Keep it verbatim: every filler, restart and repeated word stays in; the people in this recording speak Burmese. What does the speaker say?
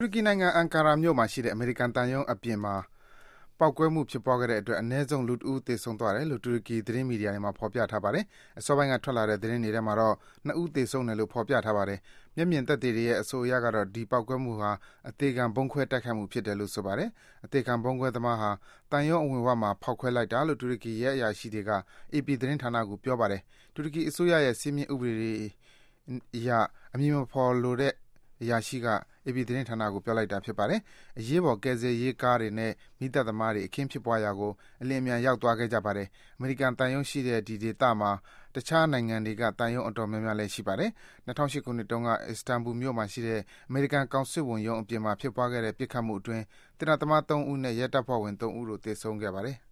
တူရကီနိုင်ငံအန်ကာရာမြို့မှာရှိတဲ့အမေရိကန်သံရုံးအပြင်မှာပေါက်ကွဲမှုဖြစ်ပွားခဲ့တဲ့အတွက်အနည်းဆုံးလူတဦးသေဆုံးသွားတယ်လို့တူရကီသတင်းမီဒီယာတွေမှာဖော်ပြထားပါတယ်။အစောပိုင်းကထွက်လာတဲ့သတင်းတွေထဲမှာတော့နှစ်ဦးသေဆုံးတယ်လို့ဖော်ပြထားပါတယ်။မျက်မြင်သက်သေတွေရဲ့အဆိုအရကတော့ဒီပေါက်ကွဲမှုဟာအသေခံဗုံးခွဲတိုက်ခိုက်မှုဖြစ်တယ်လို့ဆိုပါတယ်။အသေခံဗုံးခွဲသမားဟာသံရုံးအဝင်ဝမှာဖောက်ခွဲလိုက်တာလို့တူရကီရဲအရာရှိတွေက အေပီ သတင်းဌာနကိုပြောပါတယ်။တူရကီအစိုးရရဲ့စည်းမျဉ်းဥပဒေတွေအရအမည်မဖော်လိုတဲ့အရာရှိက အေပီ သတင်းဌာနကိုပြောလိုက်တာဖြစ်ပါတယ်။အရေးပေါ်ကယ်ဆယ်ရေးကားတွေနဲ့မီးသတ်သမားတွေအခင်းဖြစ်ပွားရာကိုအလျင်အမြန်ရောက်သွားခဲ့ကြပါတယ်။အမေရိကန်သံရုံးရှိတဲ့ဒီဒေသမှာတခြားနိုင်ငံတွေကသံရုံးအတော်များများလည်းရှိပါတယ်။၂၀၀၈ ခုနှစ်တုန်းကအစ္စတန်ဘူမြို့မှာရှိတဲ့အမေရိကန်ကောင်စစ်ဝန်ရုံးအပြင်မှာဖြစ်ပွားခဲ့တဲ့ပစ်ခတ်မှုအတွင်းသေနတ်သမားသုံးဦးနဲ့ရဲတပ်ဖွဲ့ဝင်သုံးဦးတို့သေဆုံးခဲ့ပါတယ်။